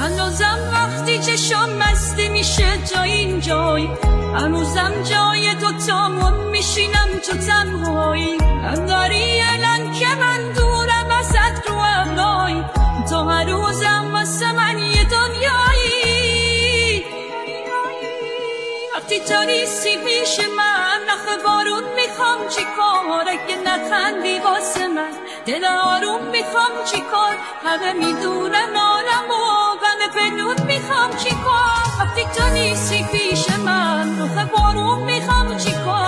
هنوزم وقتی چشم مستی میشه جای این جای، هنوزم جای دوتامون میشینم تو تنهایی. نداری الان که من دورم ازت رو ابرای، تو هر روزم واسه من یه دنیایی. وقتی تو نیستی پیش من نخ بارون میخوام چی کار، اگه نخندی واسه من دل آروم میخوام چی کار. همه میدونن عالم و من پنهون میخوام چی کار. وقتی تو نیستی پیش من نخ بارون میخوام چی کار.